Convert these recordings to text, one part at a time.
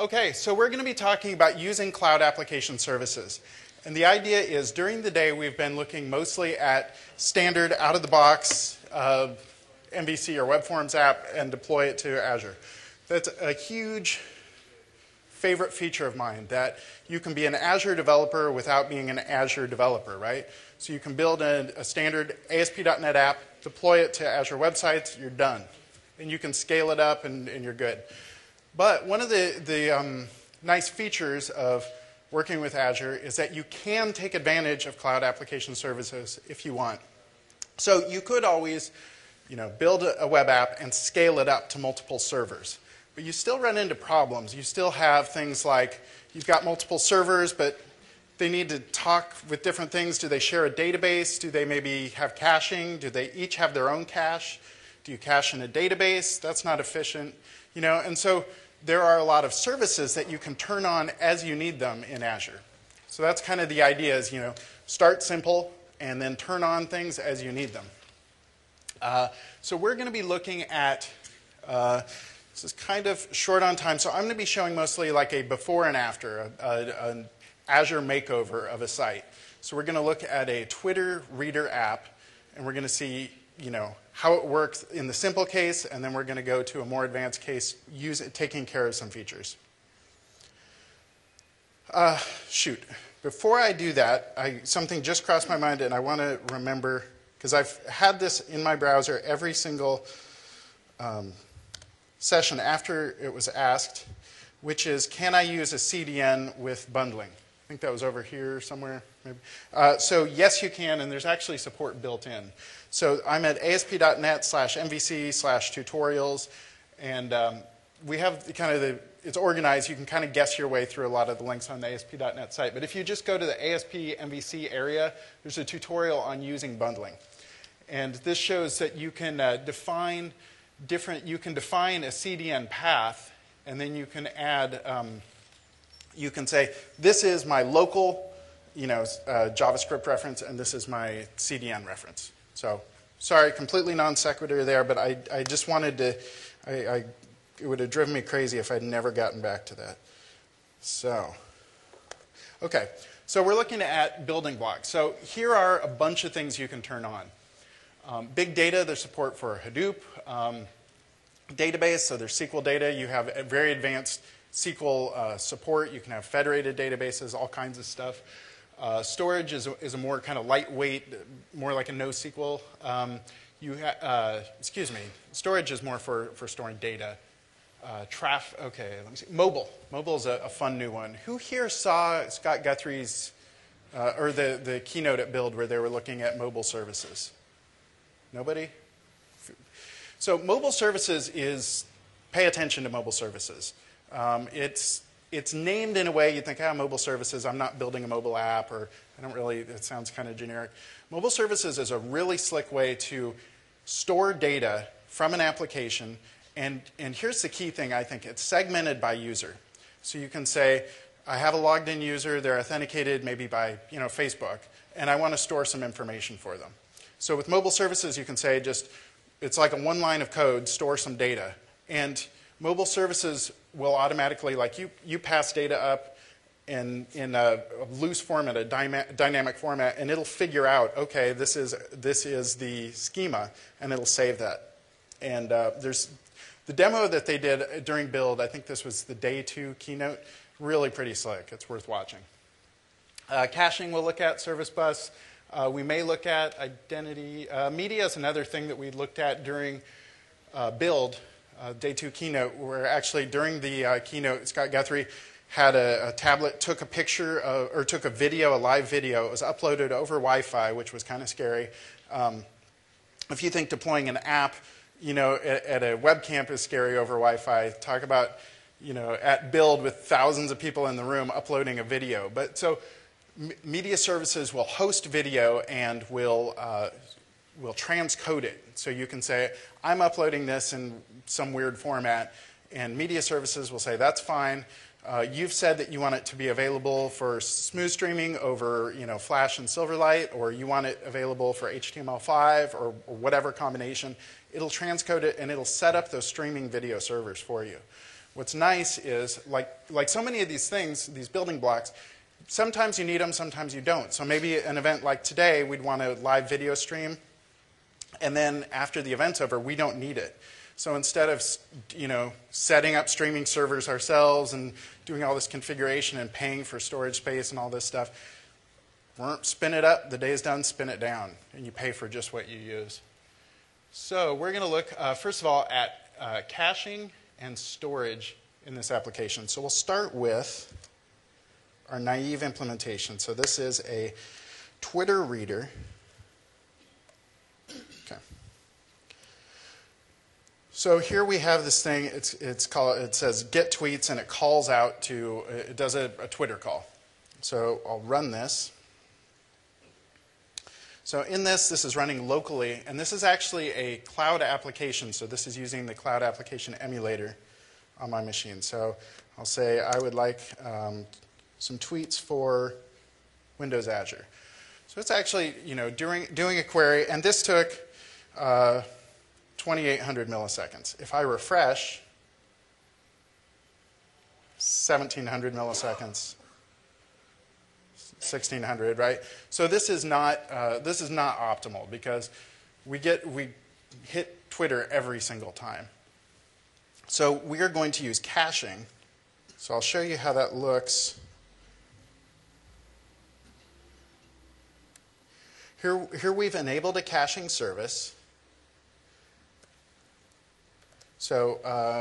Okay, so we're going to be talking about using cloud application services. And the idea is during the day we've been looking mostly at standard out-of-the-box MVC or Web Forms app and deploy it to Azure. That's a huge favorite feature of mine, that you can be an Azure developer without being an Azure developer, right? So you can build a standard ASP.NET app, deploy it to Azure websites, you're done. And you can scale it up and you're good. But one of the nice features of working with Azure is that you can take advantage of cloud application services if you want. So you could always, build a web app and scale it up to multiple servers. But you still run into problems. You still have things like you've got multiple servers, but they need to talk with different things. Do they share a database? Do they maybe have caching? Do they each have their own cache? Do you cache in a database? That's not efficient. And so there are a lot of services that you can turn on as you need them in Azure. So that's kind of the idea is, start simple and then turn on things as you need them. So we're going to be looking at, this is kind of short on time, so I'm going to be showing mostly like a before and after, an Azure makeover of a site. So we're going to look at a Twitter reader app, and we're going to see, how it works in the simple case, and then we're going to go to a more advanced case, taking care of some features. Shoot. Before I do that, something just crossed my mind, and I want to remember, because I've had this in my browser every single session after it was asked, which is, can I use a CDN with bundling? I think that was over here somewhere. Maybe. So yes, you can, and there's actually support built in. So I'm at asp.net/MVC/tutorials, and we have it's organized. You can kind of guess your way through a lot of the links on the asp.net site. But if you just go to the ASP MVC area, there's a tutorial on using bundling. And this shows that you can define a CDN path, and then you can add, you can say, this is my local JavaScript reference, and this is my CDN reference. So, sorry, completely non sequitur there, but I just wanted to, it would have driven me crazy if I'd never gotten back to that. So, okay, so we're looking at building blocks. So here are a bunch of things you can turn on. Big data, there's support for Hadoop. Database, so there's SQL data. You have a very advanced SQL support. You can have federated databases, all kinds of stuff. Storage is a more kind of lightweight, more like a NoSQL. Storage is more for storing data. Okay, let me see. Mobile. Mobile is a fun new one. Who here saw Scott Guthrie's, or the keynote at Build where they were looking at mobile services? Nobody? So mobile services is, pay attention to mobile services. It's named in a way you think, mobile services, I'm not building a mobile app, or it sounds kind of generic. Mobile services is a really slick way to store data from an application, and here's the key thing, I think, it's segmented by user. So you can say, I have a logged in user, they're authenticated maybe by Facebook, and I want to store some information for them. So with mobile services, you can say it's like a one line of code, store some data. And mobile services will automatically, like you pass data up in a loose format, a dynamic format, and it'll figure out, okay, this is the schema, and it'll save that. And there's the demo that they did during Build, I think this was the day 2 keynote, really pretty slick. It's worth watching. Caching we'll look at, Service Bus. We may look at identity. Media is another thing that we looked at during Build, day 2 keynote, where actually during the keynote, Scott Guthrie had a tablet, took a picture, or took a video, a live video. It was uploaded over Wi-Fi, which was kind of scary. If you think deploying an app, at a webcam is scary over Wi-Fi, talk about, at Build with thousands of people in the room uploading a video. But so media services will host video and will transcode it. So you can say, I'm uploading this in some weird format, and media services will say, that's fine. You've said that you want it to be available for smooth streaming over Flash and Silverlight, or you want it available for HTML5 or whatever combination. It'll transcode it, and it'll set up those streaming video servers for you. What's nice is, like so many of these things, these building blocks, sometimes you need them, sometimes you don't. So maybe an event like today, we'd want to live video stream, and then after the event's over, we don't need it. So instead of setting up streaming servers ourselves and doing all this configuration and paying for storage space and all this stuff, spin it up, the day's done, spin it down, and you pay for just what you use. So we're going to look, first of all, at caching and storage in this application. So we'll start with our naive implementation. So this is a Twitter reader. Okay. So here we have this thing. It says get tweets, and it calls out to, it does a Twitter call. So I'll run this. So in this is running locally, and this is actually a cloud application. So this is using the cloud application emulator on my machine. So I'll say I would like some tweets for Windows Azure. So it's actually doing a query, and this took 2,800 milliseconds. If I refresh, 1,700 milliseconds. 1,600, right? So this is not optimal because we hit Twitter every single time. So we are going to use caching. So I'll show you how that looks. Here we've enabled a caching service. So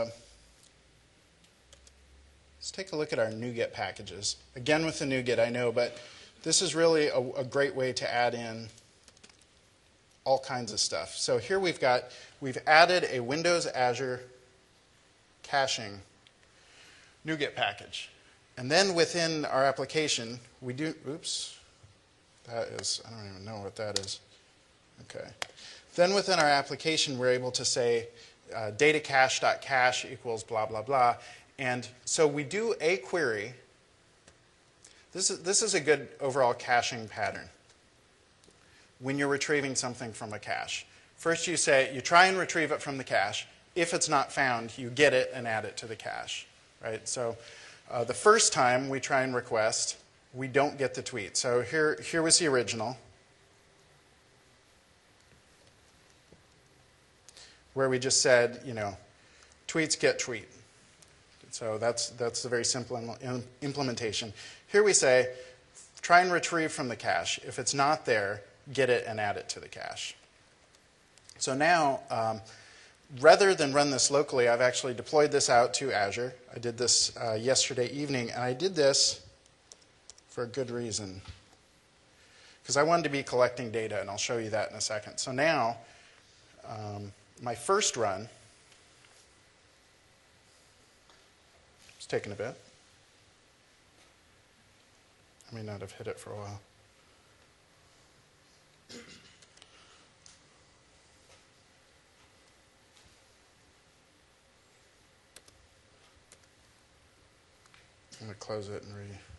let's take a look at our NuGet packages. Again with the NuGet, I know, but this is really a great way to add in all kinds of stuff. So here we've added a Windows Azure caching NuGet package. And then within our application, we do, oops, that is, I don't even know what that is. Okay. Then within our application, we're able to say datacache.cache equals blah, blah, blah. And so we do a query. This is a good overall caching pattern when you're retrieving something from a cache. First you try and retrieve it from the cache. If it's not found, you get it and add it to the cache. Right? So the first time we try and request, we don't get the tweet. So here was the original, where we just said, tweets get tweet. So that's a very simple implementation. Here we say, try and retrieve from the cache. If it's not there, get it and add it to the cache. So now, rather than run this locally, I've actually deployed this out to Azure. I did this yesterday evening, and I did this for a good reason. Because I wanted to be collecting data, and I'll show you that in a second. So now, my first run, it's taking a bit. I may not have hit it for a while. I'm going to close it and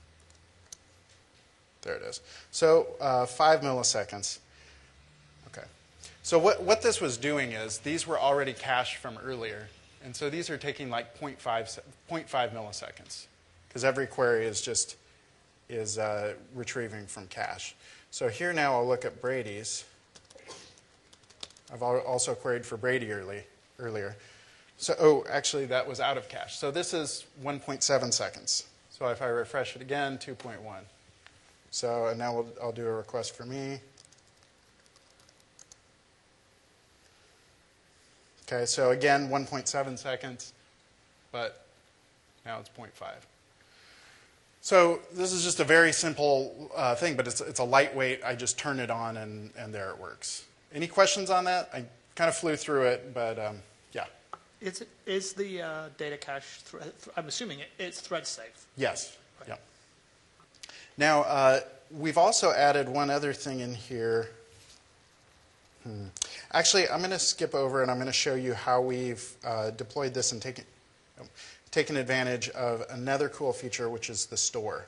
there it is. So 5 milliseconds. Okay. So what this was doing is these were already cached from earlier. And so these are taking like 0.5 milliseconds because every query is retrieving from cache. So here now I'll look at Brady's. I've also queried for Brady earlier. So, actually that was out of cache. So this is 1.7 seconds. So if I refresh it again, 2.1. So and now I'll do a request for me. Okay, so again, 1.7 seconds, but now it's 0.5. So this is just a very simple thing, but it's a lightweight. I just turn it on, and there it works. Any questions on that? I kind of flew through it, but yeah. Is the data cache, I'm assuming it's thread safe? Yes. Right. Yeah. Now, we've also added one other thing in here. Actually, I'm going to skip over and I'm going to show you how we've deployed this and taken advantage of another cool feature, which is the store.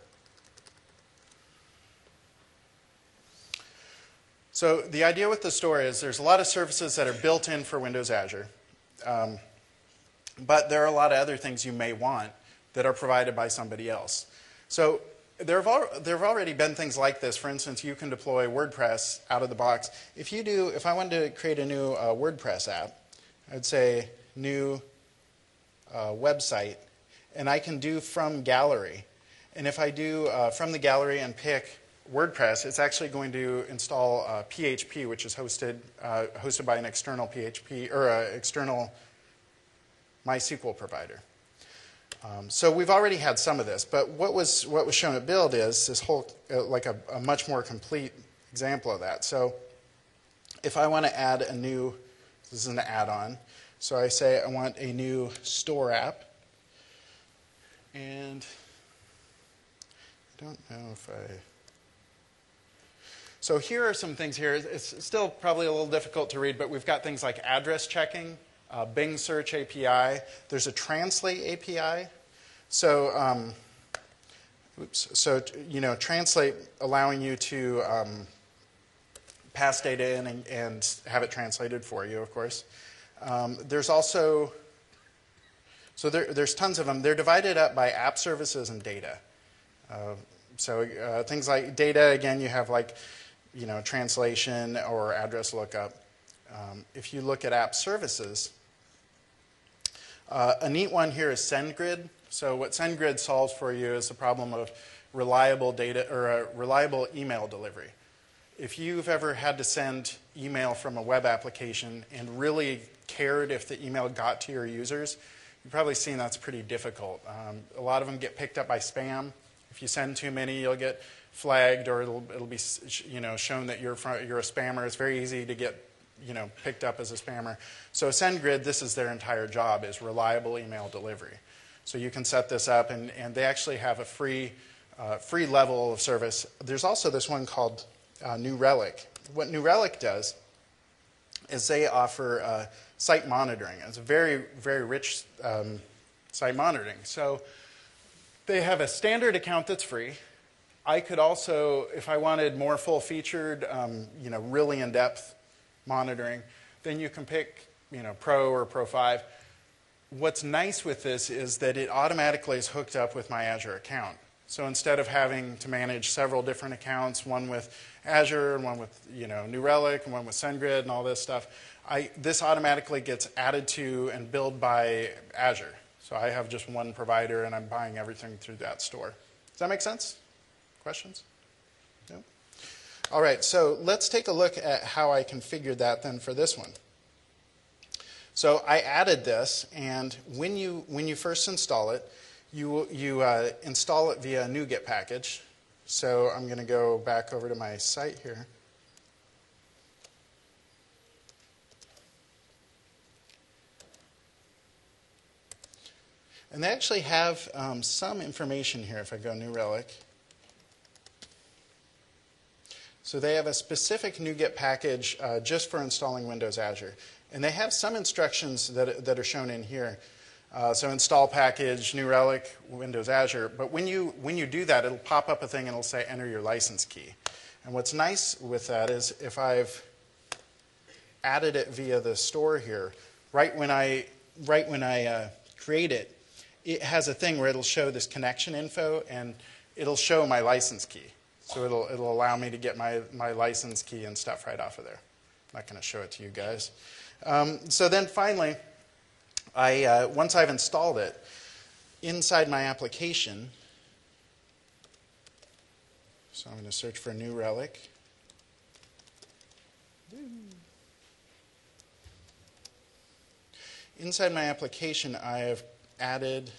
So the idea with the store is there's a lot of services that are built in for Windows Azure. but there are a lot of other things you may want that are provided by somebody else. So there have already been things like this. For instance, you can deploy WordPress out of the box. If I wanted to create a new WordPress app, I'd say new website, and I can do from gallery. And if I do from the gallery and pick WordPress, it's actually going to install PHP, which is hosted by an external PHP or external MySQL provider. So we've already had some of this, but what was shown at Build is this whole like a much more complete example of that. So if I want to add a new, this is an add-on, so I say I want a new store app, and I don't know if I. So here are some things here. It's still probably a little difficult to read, but we've got things like address checking, Bing Search API. There's a Translate API. So, Translate allowing you to pass data in and have it translated for you, of course. There's also, so there's tons of them. They're divided up by app services and data. Things like data, again, you have like, translation or address lookup. If you look at app services, a neat one here is SendGrid. So what SendGrid solves for you is the problem of reliable data or reliable email delivery. If you've ever had to send email from a web application and really cared if the email got to your users, you've probably seen that's pretty difficult. A lot of them get picked up by spam. If you send too many, you'll get flagged, or it'll be shown that you're a spammer. It's very easy to get picked up as a spammer. So SendGrid, this is their entire job, is reliable email delivery. So you can set this up, and they actually have a free level of service. There's also this one called New Relic. What New Relic does is they offer site monitoring. It's a very, very rich site monitoring. So they have a standard account that's free. I could also, if I wanted more full-featured, really in-depth monitoring, then you can pick, Pro or Pro 5. What's nice with this is that it automatically is hooked up with my Azure account. So instead of having to manage several different accounts, one with Azure and one with New Relic and one with SendGrid and all this stuff, this automatically gets added to and billed by Azure. So I have just one provider and I'm buying everything through that store. Does that make sense? Questions? No? All right, so let's take a look at how I configured that then for this one. So I added this, and when you first install it, you install it via a NuGet package. So I'm going to go back over to my site here. And they actually have some information here if I go New Relic. So they have a specific NuGet package just for installing Windows Azure. And they have some instructions that are shown in here. So install package, New Relic, Windows Azure. But when you do that, it'll pop up a thing and it'll say enter your license key. And what's nice with that is if I've added it via the store here, right when I create it, it has a thing where it'll show this connection info and it'll show my license key. So it'll allow me to get my license key and stuff right off of there. I'm not going to show it to you guys. So then finally, once I've installed it, inside my application, so I'm going to search for New Relic. Inside my application, I have added,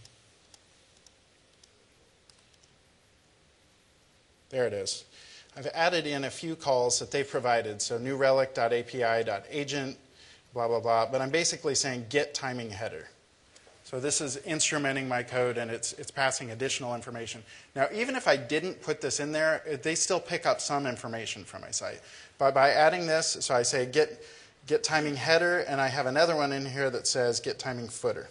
there it is. I've added in a few calls that they provided, so newrelic.api.agent, blah, blah, blah. But I'm basically saying get timing header. So this is instrumenting my code, and it's passing additional information. Now, even if I didn't put this in there, they still pick up some information from my site. But by adding this, so I say get timing header, and I have another one in here that says get timing footer.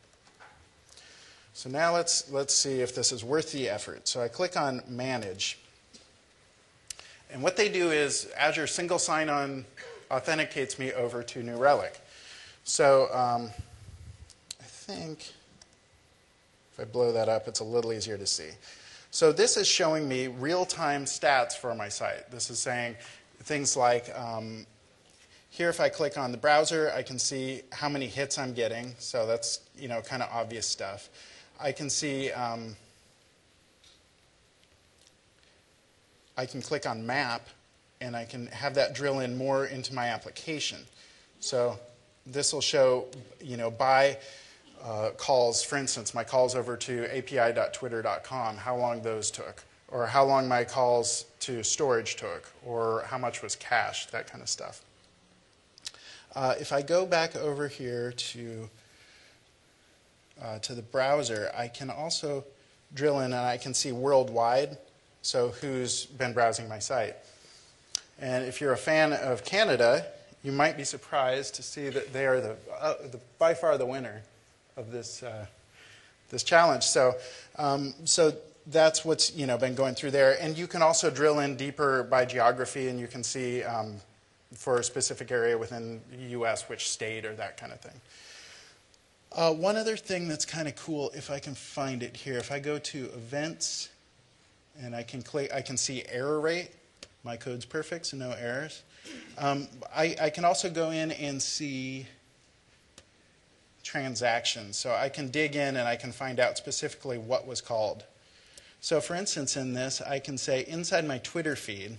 So now let's see if this is worth the effort. So I click on Manage. And what they do is Azure single sign-on authenticates me over to New Relic. So I think if I blow that up, it's a little easier to see. So this is showing me real-time stats for my site. This is saying things like, here if I click on the browser, I can see how many hits I'm getting. So that's kind of obvious stuff. I can see, I can click on map, and I can have that drill in more into my application. So this will show, by calls, for instance, my calls over to api.twitter.com, how long those took, or how long my calls to storage took, or how much was cached, that kind of stuff. If I go back over here to the browser, I can also drill in and I can see worldwide, so who's been browsing my site. And if you're a fan of Canada, you might be surprised to see that they are by far the winner of this this challenge. So that's what's been going through there. And you can also drill in deeper by geography, and you can see for a specific area within the U.S. which state or that kind of thing. One other thing that's kind of cool, if I can find it here, if I go to events and I can click, I can see error rate. My code's perfect, so no errors. I can also go in and see transactions. So I can dig in and I can find out specifically what was called. So for instance, in this, I can say inside my Twitter feed,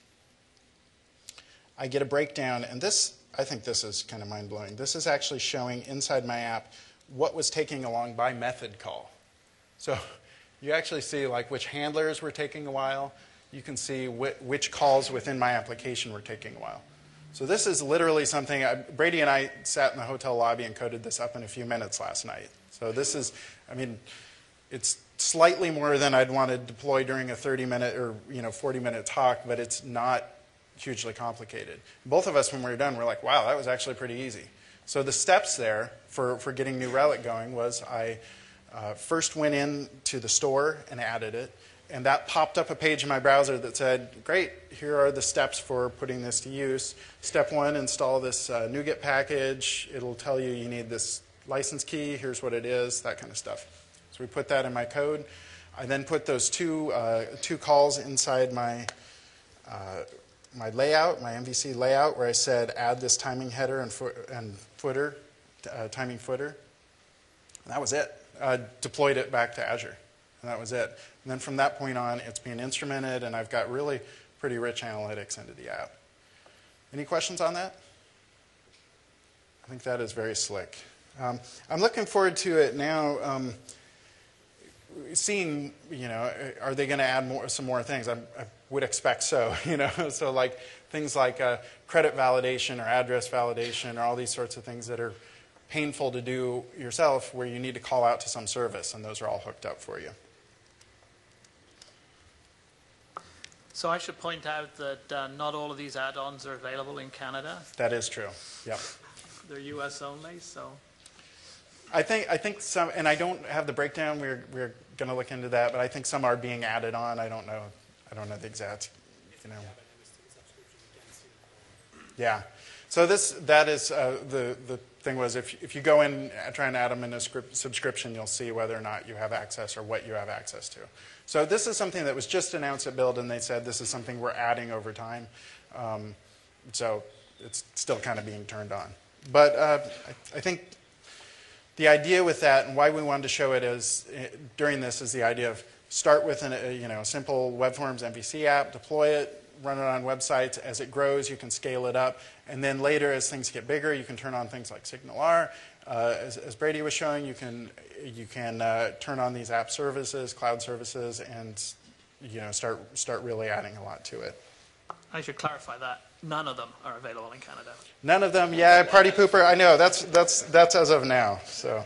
I get a breakdown, and this, I think this is kind of mind-blowing. This is actually showing inside my app what was taking along by method call. So you actually see like which handlers were taking a while. You can see which calls within my application were taking a while. So this is literally something, Brady and I sat in the hotel lobby and coded this up in a few minutes last night. So this is, it's slightly more than I'd want to deploy during a 30-minute or 40-minute talk, but it's not hugely complicated. Both of us, when we were done, were like, wow, that was actually pretty easy. So the steps there for getting New Relic going was I first went in to the store and added it. And that popped up a page in my browser that said, great, here are the steps for putting this to use. Step 1, install this NuGet package. It'll tell you you need this license key. Here's what it is, that kind of stuff. So we put that in my code. I then put those two calls inside my my layout, my MVC layout, where I said add this timing header and footer, timing footer. And that was it. Deployed it back to Azure. And that was it. And then from that point on, it's being instrumented, and I've got really pretty rich analytics into the app. Any questions on that? I think that is very slick. I'm looking forward to it now. Seeing, are they going to add some more things? I would expect so. So like things like credit validation or address validation or all these sorts of things that are painful to do yourself, where you need to call out to some service, and those are all hooked up for you. So I should point out that not all of these add-ons are available in Canada. That is true. Yep. They're U.S. only, so. I think some, and I don't have the breakdown. We're going to look into that, but I think some are being added on. I don't know the exact. Yeah. So that is the thing was if you go in and try and add them in a subscription, you'll see whether or not you have access or what you have access to. So this is something that was just announced at Build, and they said this is something we're adding over time. So it's still kind of being turned on. But I think the idea with that, and why we wanted to show it during this, is the idea of start with a simple web forms MVC app, deploy it, run it on websites. As it grows, you can scale it up. And then later, as things get bigger, you can turn on things like SignalR. As Brady was showing, you can turn on these app services, cloud services, and start really adding a lot to it. I should clarify that. None of them are available in Canada. None of them, yeah, party pooper. I know, that's as of now. So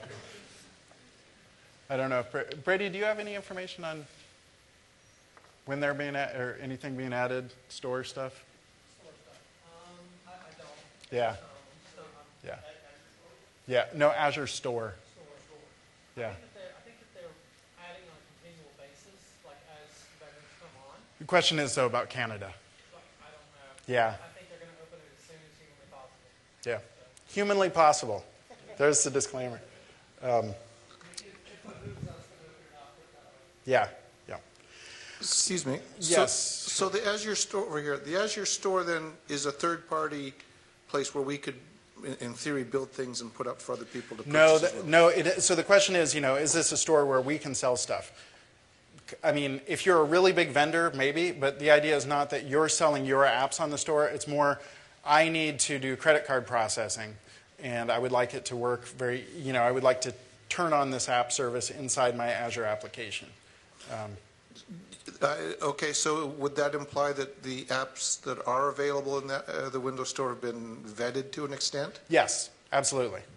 I don't know. If Brady, do you have any information on when they're being or anything being added, store stuff? I don't. Yeah. Yeah. Yeah. No, Azure Store. Store. Yeah. I think that they're adding on a continual basis, like as vendors come on. The question is though about Canada. Like, I don't know. Yeah. I think they're going to open it as soon as humanly possible. Yeah. Humanly possible. There's the disclaimer. Yeah, yeah. Excuse me. Yes. So the Azure Store over here, the Azure Store then is a third-party place where we could, in theory, build things and put up for other people to purchase No, as well? no. So the question is, is this a store where we can sell stuff? I mean, if you're a really big vendor, maybe, but the idea is not that you're selling your apps on the store. It's more, I need to do credit card processing, and I would like it to work I would like to turn on this app service inside my Azure application. Okay, so would that imply that the apps that are available in the Windows Store have been vetted to an extent? Yes, absolutely.